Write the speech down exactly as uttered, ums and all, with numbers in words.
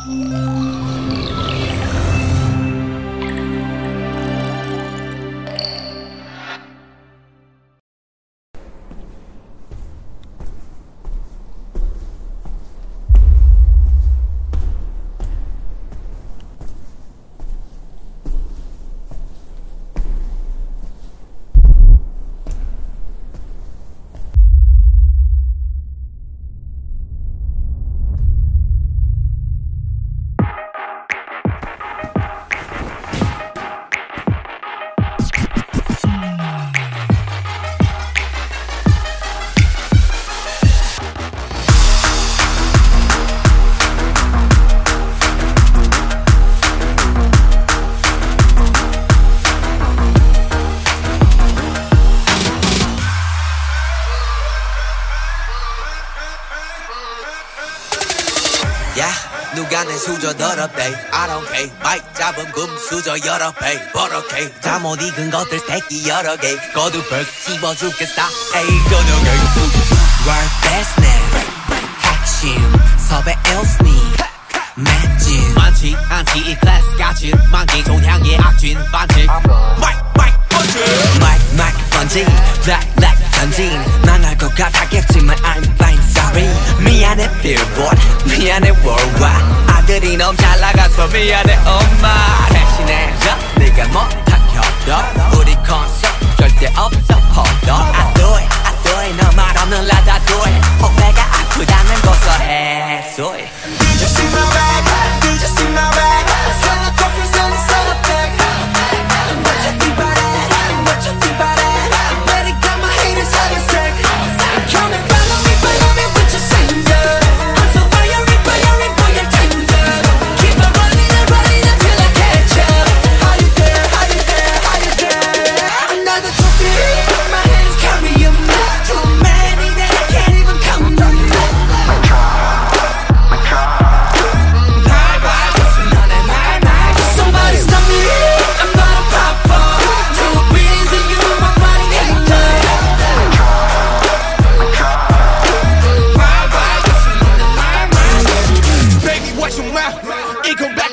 누가 내 수저 더럽대 I don't care 마이크 잡은 금 수저 여러 배 버럭해 잠못 익은 것들 새끼 여러 개 거두벌 씹어 죽겠다 에이 저녁에 World best name 핵심 섭외 일스니 맷진 많지 않지 이 클래스 같이 만기 종향의 악진 반지 마이크 마이크 번지 마이크 마이크 번지 블랙 블랙 전진 난 알 것 같았겠지만 I'm fine sorry 미안해 billboard 미안해 worldwide 아들이 너무 잘 나가서 미안해 엄마 대신해줘 네가 못한 협력 우리 콘서트 절대 없어 hold on I do it I do it 너 말 없는 라다 do it 어깨가 아프다는 고소해 소리 Did you see my bag? Did you see my bag? Sell the trophies and sell the bag What you think about it? What you think about it? Better got my haters out of sick Come and follow me, follow me with your singer I'm so fiery, fiery, boy, you're tender Keep on running and running until I catch up How you there, how you there, how you there Another trophy, my hands carry them Too many that I can't even count them Bye bye, listen on that night night Somebody stop me, I'm not a pop-up Two beans and you, my body hater Bye bye, listen on that night night Baby, watch your mouth, it go back